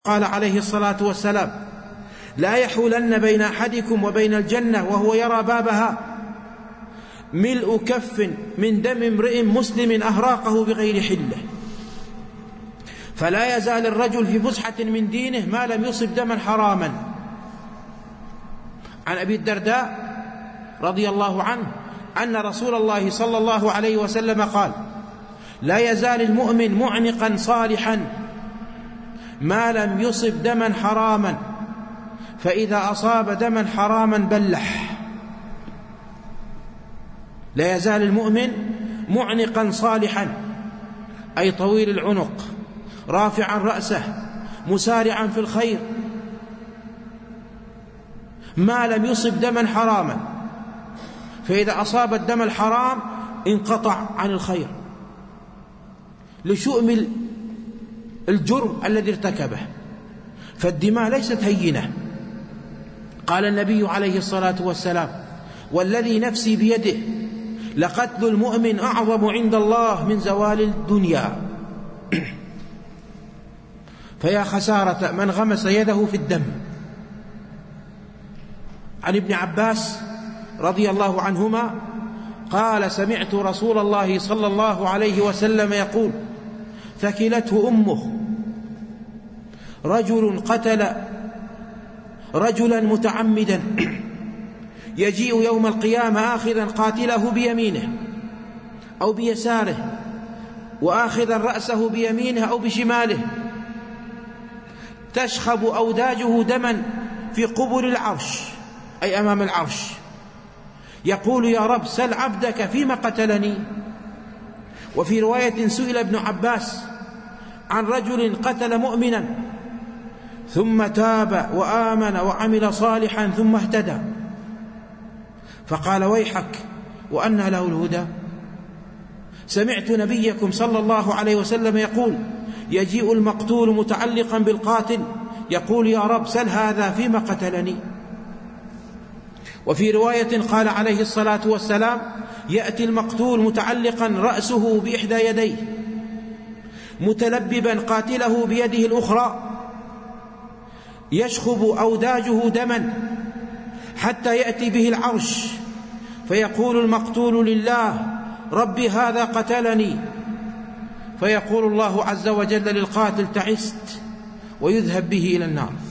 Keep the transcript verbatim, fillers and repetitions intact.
قال عليه الصلاة والسلام: لا يحولن بين أحدكم وبين الجنة وهو يرى بابها ملء كف من دم امرئ مسلم أهراقه بغير حله. فلا يزال الرجل في فسحة من دينه ما لم يصب دما حراما. عن أبي الدرداء رضي الله عنه أن رسول الله صلى الله عليه وسلم قال: لا يزال المؤمن معنقا صالحا ما لم يصب دما حراما، فإذا أصاب دما حراما بلح. لا يزال المؤمن معنقا صالحا، أي طويل العنق، رافعا رأسه، مسارعا في الخير، ما لم يصب دما حراما، فإذا أصاب الدم الحرام انقطع عن الخير لشؤم الجرم الذي ارتكبه. فالدماء ليست هينة. قال النبي عليه الصلاة والسلام: والذي نفسي بيده لقتل المؤمن أعظم عند الله من زوال الدنيا. فيا خسارة من غمس يده في الدم. عن ابن عباس رضي الله عنهما قال: سمعت رسول الله صلى الله عليه وسلم يقول: ثكلته أمه، رجل قتل رجلا متعمدا يجيء يوم القيامة آخذا قاتله بيمينه أو بيساره، وآخذا رأسه بيمينه أو بشماله، تشخب أوداجه دما في قبر العرش، أي أمام العرش، يقول: يا رب سل عبدك فيما قتلني. وفي رواية سئل ابن عباس عن رجل قتل مؤمنا ثم تاب وآمن وعمل صالحا ثم اهتدى، فقال: ويحك، وأنى له الهدى؟ سمعت نبيكم صلى الله عليه وسلم يقول: يجيء المقتول متعلقا بالقاتل يقول: يا رب سل هذا فيما قتلني. وفي رواية قال عليه الصلاة والسلام: يأتي المقتول متعلقا رأسه بإحدى يديه متلببا قاتله بيده الأخرى، يشخب أوداجه دما حتى يأتي به العرش، فيقول المقتول لله: ربي هذا قتلني. فيقول الله عز وجل للقاتل: تعست، ويذهب به إلى النار.